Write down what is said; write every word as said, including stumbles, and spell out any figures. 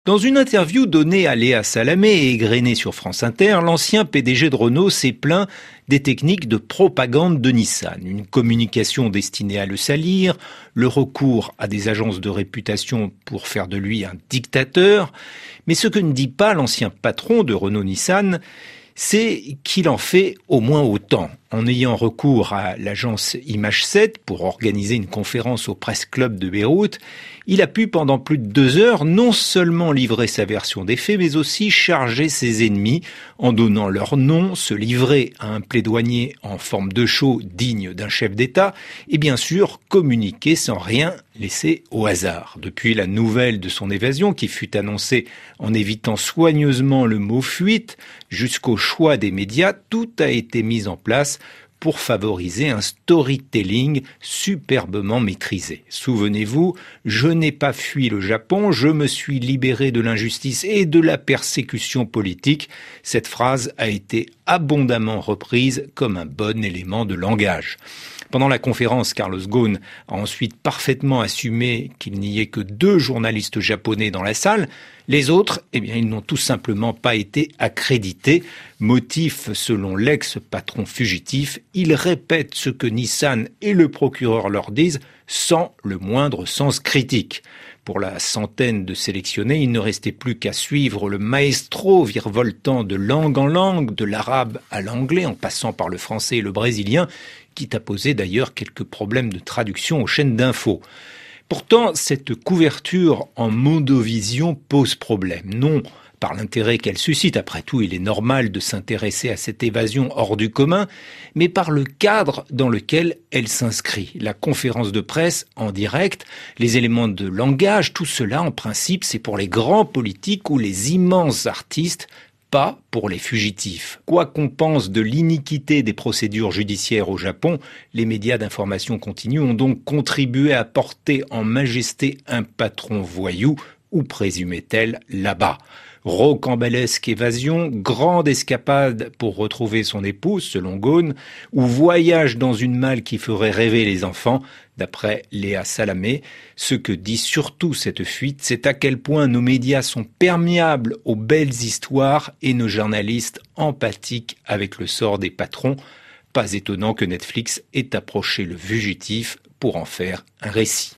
Dans une interview donnée à Léa Salamé et égrenée sur France Inter, l'ancien P D G de Renault s'est plaint des techniques de propagande de Nissan. Une communication destinée à le salir, le recours à des agences de réputation pour faire de lui un dictateur. Mais ce que ne dit pas l'ancien patron de Renault-Nissan, c'est qu'il en fait au moins autant. En ayant recours à l'agence Image sept pour organiser une conférence au Press Club de Beyrouth, il a pu pendant plus de deux heures non seulement livrer sa version des faits, mais aussi charger ses ennemis en donnant leur nom, se livrer à un plaidoyer en forme de show digne d'un chef d'État et bien sûr communiquer sans rien laisser au hasard. Depuis la nouvelle de son évasion qui fut annoncée en évitant soigneusement le mot fuite jusqu'au choix des médias, tout a été mis en place pour favoriser un storytelling superbement maîtrisé. Souvenez-vous, je n'ai pas fui le Japon, je me suis libéré de l'injustice et de la persécution politique. Cette phrase a été abondamment reprise comme un bon élément de langage. Pendant la conférence, Carlos Ghosn a ensuite parfaitement assumé qu'il n'y ait que deux journalistes japonais dans la salle. Les autres, eh bien, ils n'ont tout simplement pas été accrédités. Motif, selon l'ex-patron fugitif, ils répètent ce que Nissan et le procureur leur disent sans le moindre sens critique. Pour la centaine de sélectionnés, il ne restait plus qu'à suivre le maestro virevoltant de langue en langue, de l'arabe à l'anglais, en passant par le français et le brésilien, quitte à poser d'ailleurs quelques problèmes de traduction aux chaînes d'infos. Pourtant, cette couverture en mondovision pose problème. Non par l'intérêt qu'elle suscite, après tout, il est normal de s'intéresser à cette évasion hors du commun, mais par le cadre dans lequel elle s'inscrit. La conférence de presse en direct, les éléments de langage, tout cela, en principe, c'est pour les grands politiques ou les immenses artistes, pas pour les fugitifs. Quoi qu'on pense de l'iniquité des procédures judiciaires au Japon, les médias d'information continue ont donc contribué à porter en majesté un patron voyou, ou présumé tel, là-bas. Rocambolesque évasion, grande escapade pour retrouver son épouse, selon Ghosn, ou voyage dans une malle qui ferait rêver les enfants, d'après Léa Salamé. Ce que dit surtout cette fuite, c'est à quel point nos médias sont perméables aux belles histoires et nos journalistes empathiques avec le sort des patrons. Pas étonnant que Netflix ait approché le fugitif pour en faire un récit.